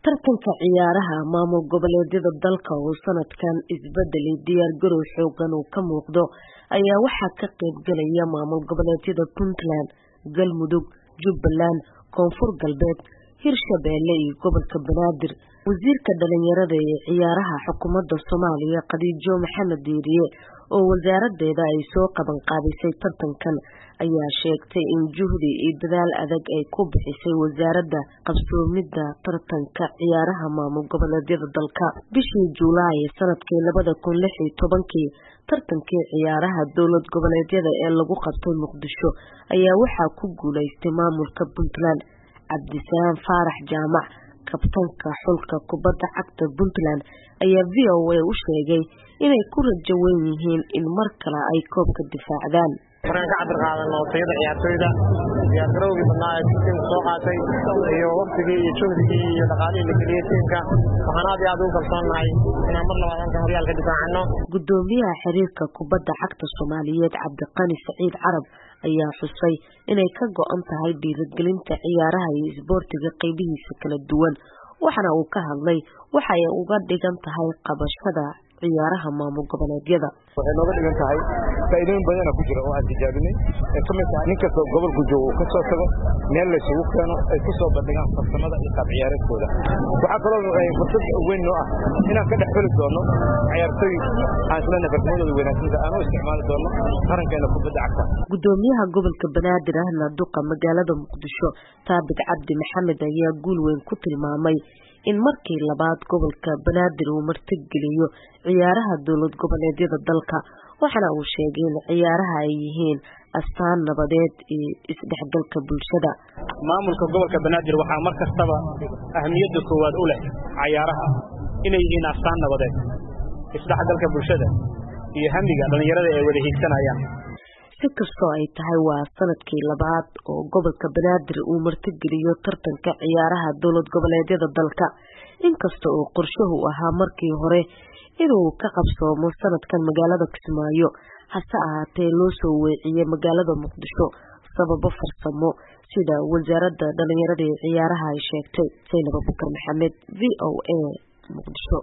tartanka ciyaaraha maamul goboleedyada dalka oo sanadkan isbedelay diyaar garow xoogan oo ka muuqdo ayaa waxaa ka qayb galaya maamul goboleedyada Puntland, Galmudug, Jubbaland, Koonfur Galbeed, Hirshabeelle iyo gobolka Banaadir. Wasiirka dhalinyarada ee ciyaaraha xukuumadda Soomaaliya Khadiijo Maxamed Diiriye oo wasaaraddeeda ay soo qaban qaadisay tartankan ayaa sheegtay in juhdi iyo dadaal adag ay ku bixisay wasaaradda qabsoomidda tartanka ciyaaraha maamul goboleedyada dalka. Bishii Juulaay sanadkii 2016 tartankii ciyaaraha dowlad goboleedyada ee lagu qabtay Muqdisho ayaa waxaa ku guuleystay maamulka Puntland. Cabdisalaam Faarax Jaamac, kabtanka xulka kubadda cagta Puntland, ayaa VOA u sheegay inay ku rajo weyn yihiin in mar kale ay koobka difaacdaan. Markaan ka cabir qaadano tayada ciyaartoyda diyaar garowgii badnaa ee tiimka soo qaatay iyo waqtigii iyo juhdigii iyo dhaqaalihii la geliyay tiimka waxaan aad iyo aad ugu kalsoonahay inaan mar labaad halkan horyaalka difaacano. Gudoomiyaha xiriirka kubadda cagta Soomaaliyeed Cabdiqani Saciid Carab ayaa xusay inay ka go'an tahay dhiirigelinta ciyaaraha iyo isboortiga qaybihiisa kala duwan, waxaana uu ka hadlay waxa ay uga dhigan tahay qabashada ciyaaraha maamul goboleedyada. Waxay nooga dhigan tahay faa'iidooyin badan oo ku jira oo aan tijaabinay kamid tahay ninka gobolka joogo ka soo tago meel la isugu keeno ay ku soo bandhigaan farsamada iyo qaab ciyaareedkooda. Waxa kaloo ay fursad weyn noo ah inaan ka dhexgeli doono ciyaartoy aan isla nafaqadooda wanaagsan aan u isticmaali doono qarankeena kubadda cagta. Gudoomiyaha gobolka Banaadir ahna duqa magaalada Muqdisho Taabit Cabdi Maxamed ayaa guul weyn ku tilmaamay in markii labaad gobolka Banaadir uu martigeliyo ciyaaraha dowlad goboleedyada dalka, waxaana uu sheegay in ciyaaraha ay yihiin astaan nabadeed iyo isdhexgalka bulshada. Maamulka gobolka Banaadir waxaa mar kastaba ahmiyadda koowaad u leh ciyaaraha inay yihiin astaan nabadeed, isdhexgalka bulshada iyo hamiga dhalinyarada ay wada hiigsanayaan. Si kastoo ay tahay waa sanadkii labaad oo gobolka Banaadir uu martigeliyo tartanka ciyaaraha dowlad goboleedyada dalka, inkasta oo qorshuhu ahaa markii hore inuu ka qabsoomo sanadkan magaalada Kismaayo, hase ahaatee loo soo weeciyay magaalada Muqdisho sababo farsamo sida wasaaradda dhalinyarada ee ciyaaraha ay sheegtay. Zainab Abubakar Maxamed, VOA, Muqdisho.